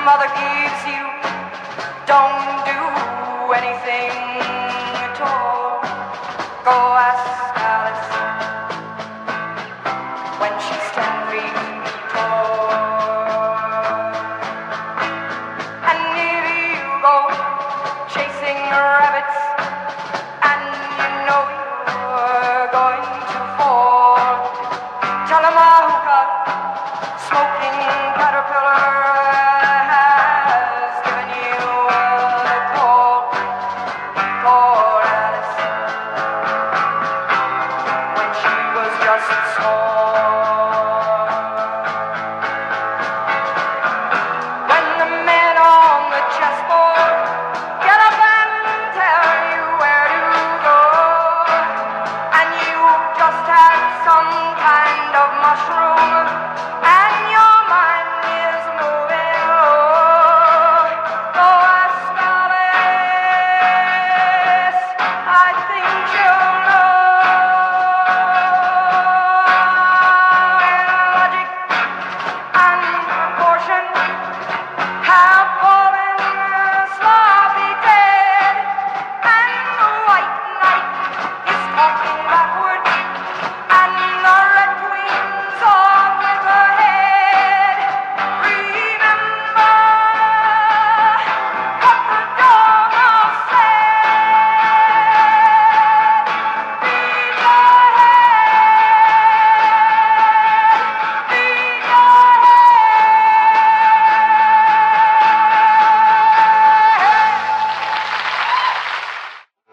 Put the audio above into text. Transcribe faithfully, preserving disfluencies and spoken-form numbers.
mother gives you, don't do anything at all. Go ask Alice when she's ten feet tall. And if you go chasing rabbits and you know you're going to fall, tell them a hookah smoking caterpillar has given you a call. Call Alice when she was just small. When the men on the chessboard get up and tell you where to go, and you just had some kind of mushroom and your mind is moving low, go ask Alice. I think she'll